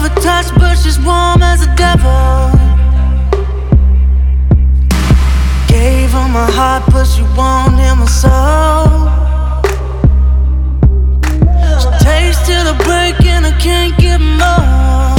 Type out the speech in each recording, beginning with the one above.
a touch, but she's warm as a devil. Gave her my heart, but she won't hear my soul. She takes till the break and I can't get more.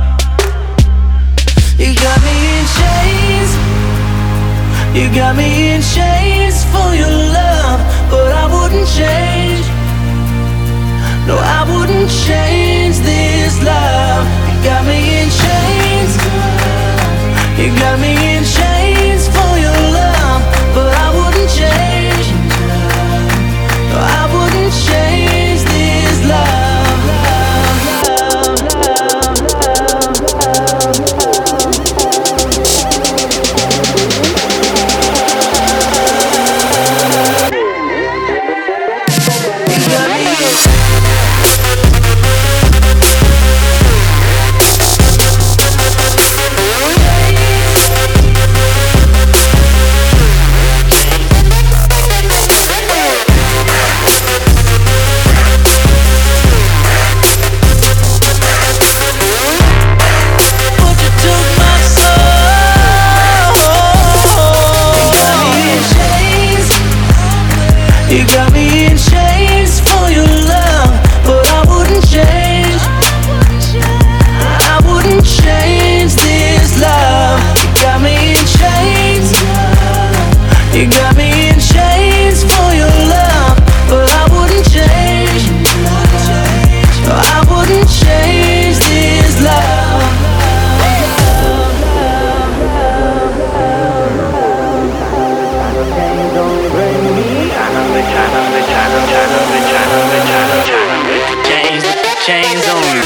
You got me in chains. You got me in chains for your love, but I wouldn't change. No, I wouldn't change this love. You got me in chains. You got me in chains for your love, but I wouldn't change. No, I wouldn't change this love, love, love, love, you got me in. You got me in chains for your love, but I wouldn't change. I wouldn't change this love. You got me in chains. You got me in chains for your love, but I wouldn't change. I wouldn't change this love. Don't bring me. Chains on you.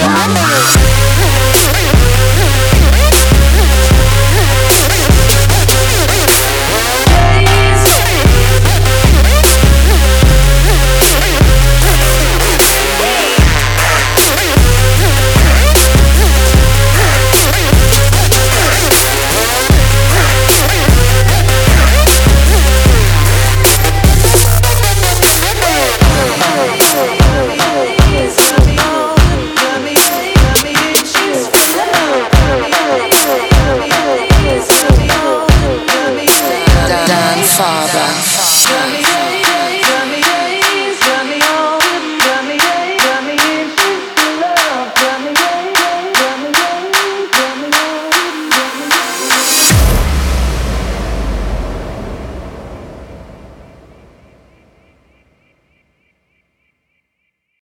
Father.